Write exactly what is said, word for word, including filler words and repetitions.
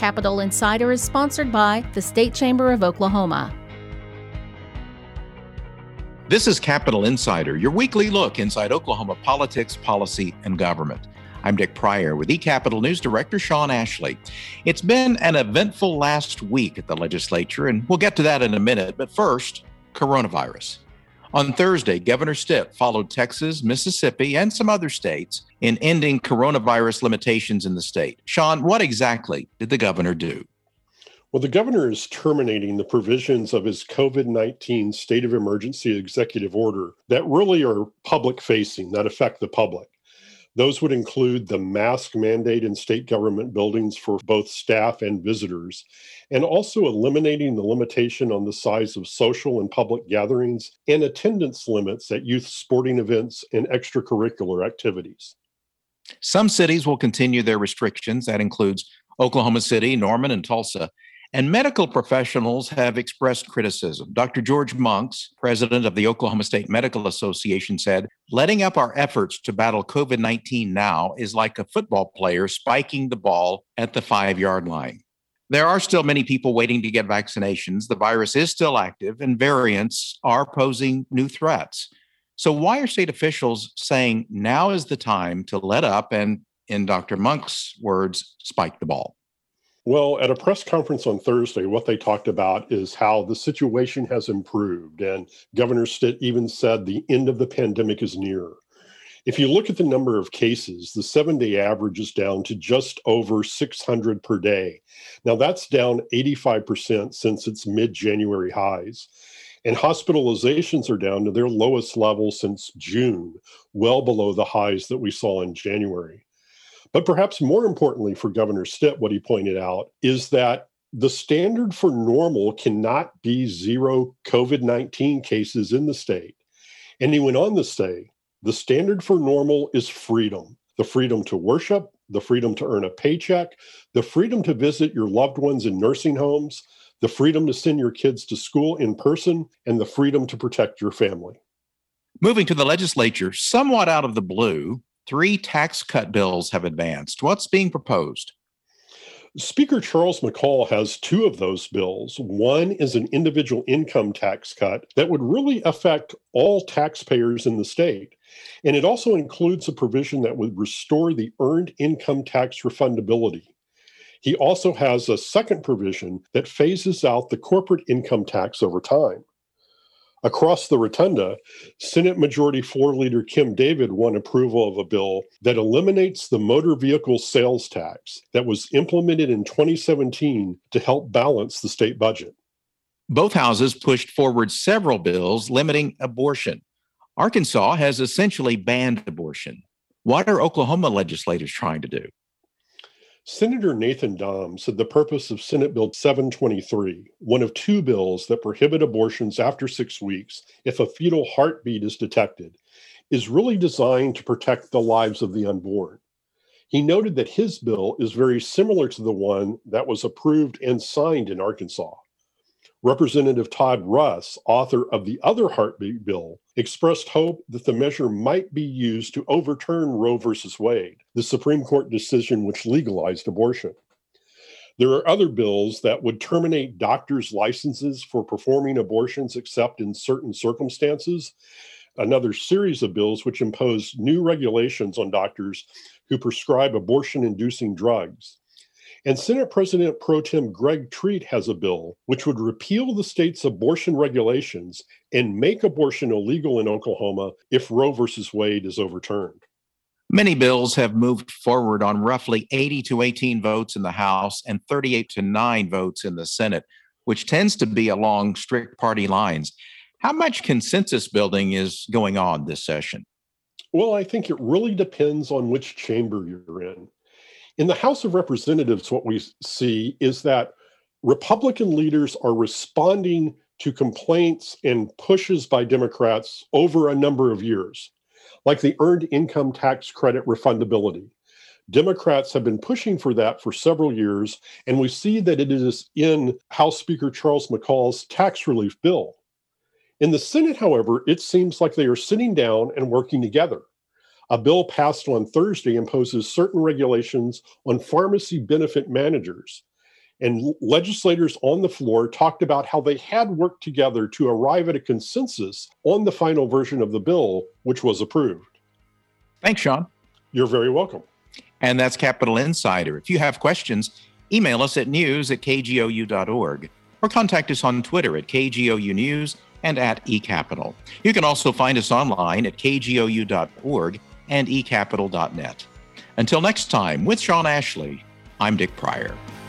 Capitol Insider is sponsored by the State Chamber of Oklahoma. This is Capitol Insider, your weekly look inside Oklahoma politics, policy, and government. I'm Dick Pryor with eCapitol News Director Sean Ashley. It's been an eventful last week at the legislature, and we'll get to that in a minute. But first, coronavirus. On Thursday, Governor Stitt followed Texas, Mississippi, and some other states in ending coronavirus limitations in the state. Sean, what exactly did the governor do? Well, the governor is terminating the provisions of his COVID nineteen state of emergency executive order that really are public-facing, that affect the public. Those would include the mask mandate in state government buildings for both staff and visitors, and also eliminating the limitation on the size of social and public gatherings and attendance limits at youth sporting events and extracurricular activities. Some cities will continue their restrictions. That includes Oklahoma City, Norman, and Tulsa. And medical professionals have expressed criticism. Doctor George Monks, president of the Oklahoma State Medical Association, said, letting up our efforts to battle COVID nineteen now is like a football player spiking the ball at the five-yard line. There are still many people waiting to get vaccinations. The virus is still active, and variants are posing new threats. So why are state officials saying now is the time to let up and, in Doctor Monk's words, spike the ball? Well, at a press conference on Thursday, what they talked about is how the situation has improved. And Governor Stitt even said the end of the pandemic is near. If you look at the number of cases, the seven-day average is down to just over six hundred per day. Now, that's down eighty-five percent since its mid-January highs. And hospitalizations are down to their lowest level since June, well below the highs that we saw in January. But perhaps more importantly for Governor Stitt, what he pointed out is that the standard for normal cannot be zero COVID nineteen cases in the state. And he went on to say, the standard for normal is freedom, the freedom to worship, the freedom to earn a paycheck, the freedom to visit your loved ones in nursing homes, the freedom to send your kids to school in person, and the freedom to protect your family. Moving to the legislature, somewhat out of the blue, three tax cut bills have advanced. What's being proposed? Speaker Charles McCall has two of those bills. One is an individual income tax cut that would really affect all taxpayers in the state. And it also includes a provision that would restore the earned income tax refundability. He also has a second provision that phases out the corporate income tax over time. Across the rotunda, Senate Majority Floor Leader Kim David won approval of a bill that eliminates the motor vehicle sales tax that was implemented in twenty seventeen to help balance the state budget. Both houses pushed forward several bills limiting abortion. Arkansas has essentially banned abortion. What are Oklahoma legislators trying to do? Senator Nathan Dahm said the purpose of Senate Bill seven twenty-three, one of two bills that prohibit abortions after six weeks if a fetal heartbeat is detected, is really designed to protect the lives of the unborn. He noted that his bill is very similar to the one that was approved and signed in Arkansas. Representative Todd Russ, author of the other heartbeat bill, expressed hope that the measure might be used to overturn Roe versus Wade, the Supreme Court decision which legalized abortion. There are other bills that would terminate doctors' licenses for performing abortions except in certain circumstances. Another series of bills which impose new regulations on doctors who prescribe abortion-inducing drugs. And Senate President Pro Tem Greg Treat has a bill which would repeal the state's abortion regulations and make abortion illegal in Oklahoma if Roe versus Wade is overturned. Many bills have moved forward on roughly eighty to eighteen votes in the House and thirty-eight to nine votes in the Senate, which tends to be along strict party lines. How much consensus building is going on this session? Well, I think it really depends on which chamber you're in. In the House of Representatives, what we see is that Republican leaders are responding to complaints and pushes by Democrats over a number of years, like the earned income tax credit refundability. Democrats have been pushing for that for several years, and we see that it is in House Speaker Charles McCall's tax relief bill. In the Senate, however, it seems like they are sitting down and working together. A bill passed on Thursday imposes certain regulations on pharmacy benefit managers. And legislators on the floor talked about how they had worked together to arrive at a consensus on the final version of the bill, which was approved. Thanks, Sean. You're very welcome. And that's Capitol Insider. If you have questions, email us at news at k g o u dot org or contact us on Twitter at K G O U News and at eCapital. You can also find us online at k g o u dot org and e capital dot net. Until next time, with Sean Ashley, I'm Dick Pryor.